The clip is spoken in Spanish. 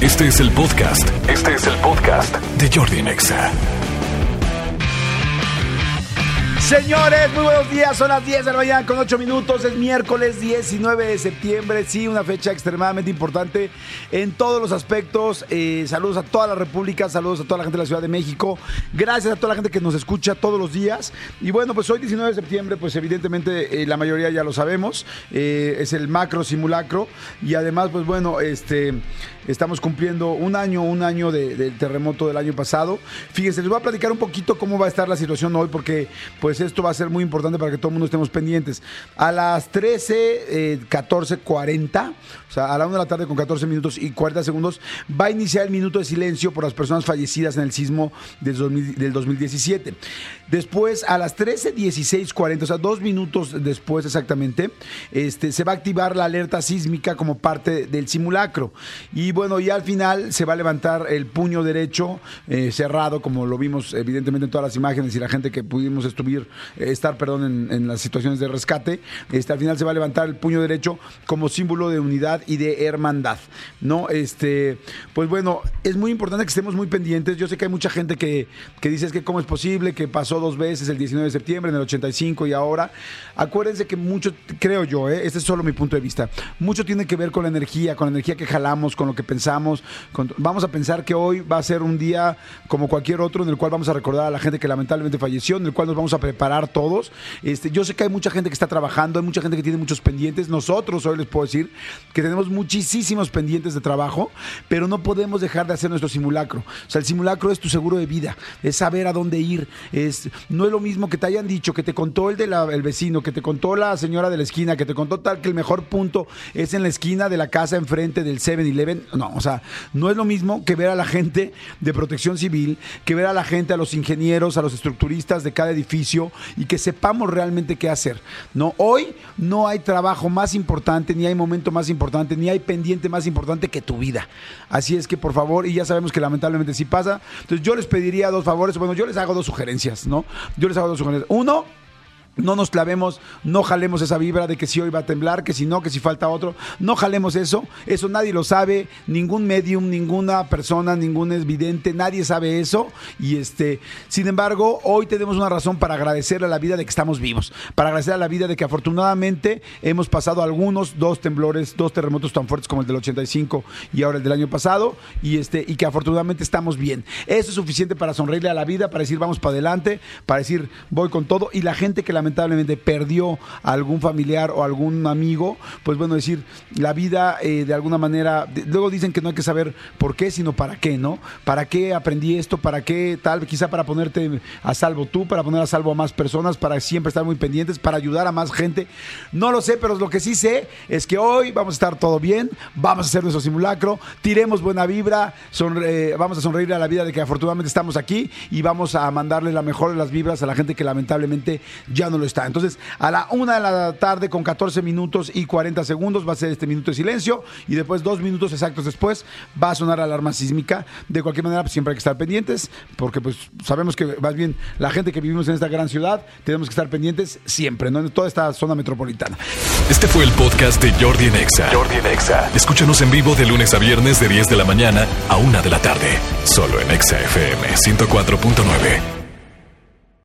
Este es el podcast de Jordi en Exa. Señores, muy buenos días, son las 10 de la mañana con 8 minutos, es miércoles 19 de septiembre, sí, una fecha extremadamente importante en todos los aspectos. Saludos a toda la República, saludos a toda la gente de la Ciudad de México, gracias a toda la gente que nos escucha todos los días. Y bueno, pues hoy 19 de septiembre, pues evidentemente la mayoría ya lo sabemos, es el macro simulacro y además, pues bueno, estamos cumpliendo un año del terremoto del año pasado. Fíjense, les voy a platicar un poquito cómo va a estar la situación hoy, porque pues esto va a ser muy importante para que todo el mundo estemos pendientes. A las 14:40, o sea, a la 1 de la tarde con 14 minutos y 40 segundos, va a iniciar el minuto de silencio por las personas fallecidas en el sismo del 2017. Después, a las 13:16:40, o sea, 2 minutos después exactamente, se va a activar la alerta sísmica como parte del simulacro. Y bueno, y al final se va a levantar el puño derecho cerrado, como lo vimos evidentemente en todas las imágenes y la gente que pudimos estar en las situaciones de rescate. Al final se va a levantar el puño derecho como símbolo de unidad y de hermandad, ¿no? Pues bueno, es muy importante que estemos muy pendientes. Yo sé que hay mucha gente que dice es que cómo es posible que pasó 2 veces, el 19 de septiembre, en el 85 y ahora. Acuérdense que mucho, creo yo, este es solo mi punto de vista, mucho tiene que ver con la energía que jalamos, con lo que pensamos. Vamos a pensar que hoy va a ser un día como cualquier otro en el cual vamos a recordar a la gente que lamentablemente falleció, en el cual nos vamos a preparar todos. Yo sé que hay mucha gente que está trabajando, hay mucha gente que tiene muchos pendientes. Nosotros hoy les puedo decir que tenemos muchísimos pendientes de trabajo, pero no podemos dejar de hacer nuestro simulacro. O sea, el simulacro es tu seguro de vida, es saber a dónde ir. No es lo mismo que te hayan dicho, que te contó el vecino, que te contó la señora de la esquina, que te contó tal que el mejor punto es en la esquina de la casa enfrente del 7-Eleven. No, o sea, no es lo mismo que ver a la gente de Protección Civil, que ver a la gente, a los ingenieros, a los estructuristas de cada edificio y que sepamos realmente qué hacer, ¿no? Hoy no hay trabajo más importante, ni hay momento más importante, ni hay pendiente más importante que tu vida. Así es que, por favor, y ya sabemos que lamentablemente sí pasa, entonces yo les pediría 2 favores, bueno, yo les hago 2 sugerencias, ¿no? Uno, no nos clavemos, no jalemos esa vibra de que si hoy va a temblar, que si no, que si falta otro. No jalemos eso nadie lo sabe, ningún medium, ninguna persona, ningún vidente, nadie sabe eso. Y sin embargo, hoy tenemos una razón para agradecer a la vida de que estamos vivos, para agradecer a la vida de que afortunadamente hemos pasado algunos 2 temblores, 2 terremotos tan fuertes como el del 85 y ahora el del año pasado, y que afortunadamente estamos bien. Eso es suficiente para sonreírle a la vida, para decir vamos para adelante, para decir voy con todo. Y la gente que lamentablemente perdió a algún familiar o algún amigo, pues bueno, decir, la vida de alguna manera, luego dicen que no hay que saber por qué, sino para qué, ¿no? ¿Para qué aprendí esto? ¿Para qué tal? Quizá para ponerte a salvo tú, para poner a salvo a más personas, para siempre estar muy pendientes, para ayudar a más gente. No lo sé, pero lo que sí sé es que hoy vamos a estar todo bien, vamos a hacer nuestro simulacro, tiremos buena vibra, vamos a sonreír a la vida de que afortunadamente estamos aquí y vamos a mandarle la mejor de las vibras a la gente que lamentablemente ya no lo está. Entonces, a la 1 de la tarde con 14 minutos y 40 segundos va a ser este minuto de silencio y después 2 minutos exactos después va a sonar la alarma sísmica. De cualquier manera, pues siempre hay que estar pendientes porque pues sabemos que más bien la gente que vivimos en esta gran ciudad tenemos que estar pendientes siempre, ¿no? En toda esta zona metropolitana. Este fue el podcast de Jordi en Exa. Escúchanos en vivo de lunes a viernes de 10 de la mañana a 1 de la tarde. Solo en Exa FM 104.9.